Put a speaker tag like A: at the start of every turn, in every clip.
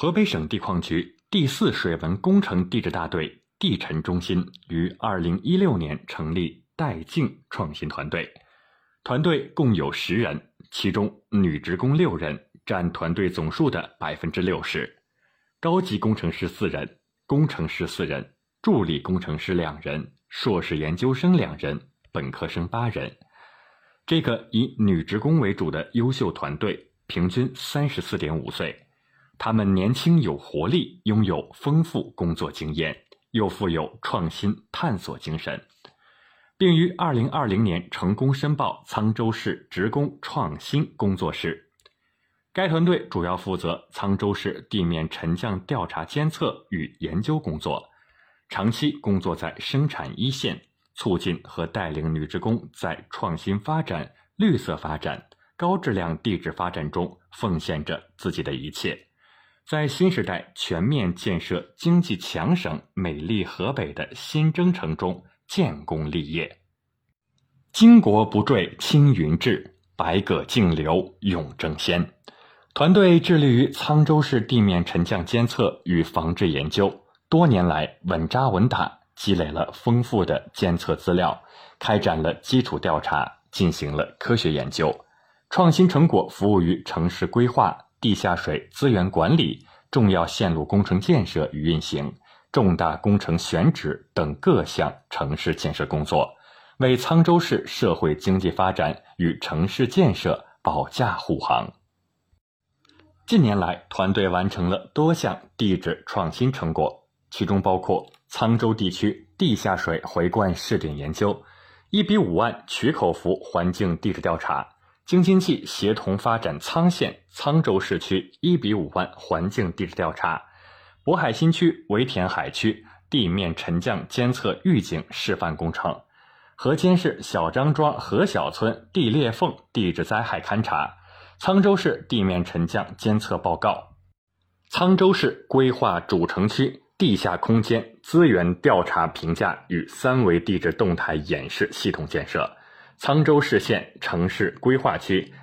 A: 河北省地矿局第4水文工程地质大队地沉中心于2016年成立带劲创新团队，团队共有10人，其中女职工6人，占团队总数的60%，高级工程师4人，工程师4人，助理工程师2人，硕士研究生2人，本科生8人。这个以女职工为主的优秀团队平均34.5岁，他们年轻有活力，拥有丰富工作经验，又富有创新探索精神，并于2020年成功申报沧州市职工创新工作室。该团队主要负责沧州市地面沉降调查监测与研究工作，长期工作在生产一线，促进和带领女职工在创新发展、绿色发展、高质量地质发展中奉献着自己的一切，在新时代全面建设经济强省美丽河北的新征程中建功立业。巾帼不坠青云志，百舸竞流永争先。团队致力于沧州市地面沉降监测与防治研究，多年来稳扎稳打，积累了丰富的监测资料，开展了基础调查，进行了科学研究，创新成果服务于城市规划、地下水资源管理、重要线路工程建设与运行、重大工程选址等各项城市建设工作，为沧州市社会经济发展与城市建设保驾护航。近年来，团队完成了多项地质创新成果，其中包括沧州地区地下水回灌试点研究、1:5万渠口幅环境地质调查、京津冀协同发展沧县沧州市区1:5万环境地质调查、渤海新区围田海区地面沉降监测预警示范工程、河间市小张庄河小村地裂缝地质灾害勘查、沧州市地面沉降监测报告、沧州市规划主城区地下空间资源调查评价与3维地质动态演示系统建设、沧州市县城市规划区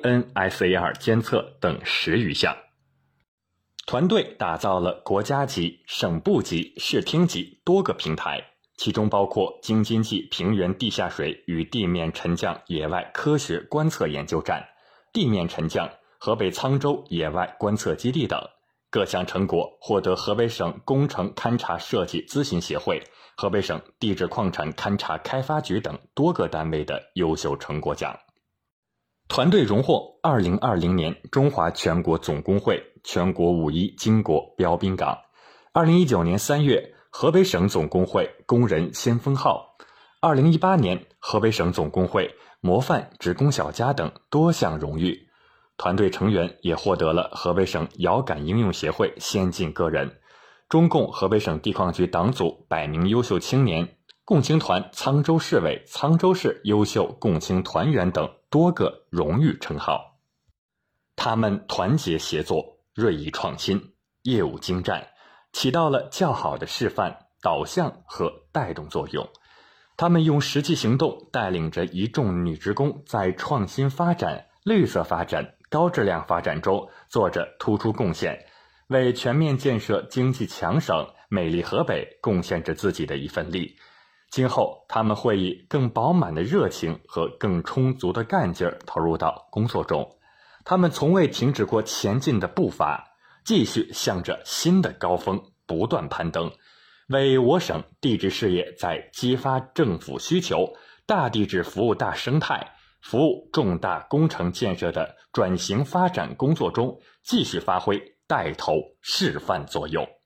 A: INSAR 监测等10余项。团队打造了国家级、省部级、市厅级多个平台，其中包括京津冀平原地下水与地面沉降野外科学观测研究站、地面沉降河北沧州野外观测基地等。各项成果获得河北省工程勘察设计咨询协会、河北省地质矿产勘察开发局等多个单位的优秀成果奖。团队荣获2020年中华全国总工会全国5·1巾帼标兵岗，2019年3月河北省总工会工人先锋号，2018年河北省总工会模范职工小家等多项荣誉。团队成员也获得了河北省遥感应用协会先进个人、中共河北省地矿局党组100名优秀青年、共青团沧州市委沧州市优秀共青团员等多个荣誉称号。他们团结协作，锐意创新，业务精湛，起到了较好的示范、导向和带动作用。他们用实际行动带领着一众女职工在创新发展、绿色发展、高质量发展中做着突出贡献，为全面建设经济强省美丽河北贡献着自己的一份力。今后他们会以更饱满的热情和更充足的干劲儿投入到工作中，他们从未停止过前进的步伐，继续向着新的高峰不断攀登，为我省地质事业在激发政府需求、大地质服务大生态、服务重大工程建设的转型发展工作中继续发挥带头示范作用。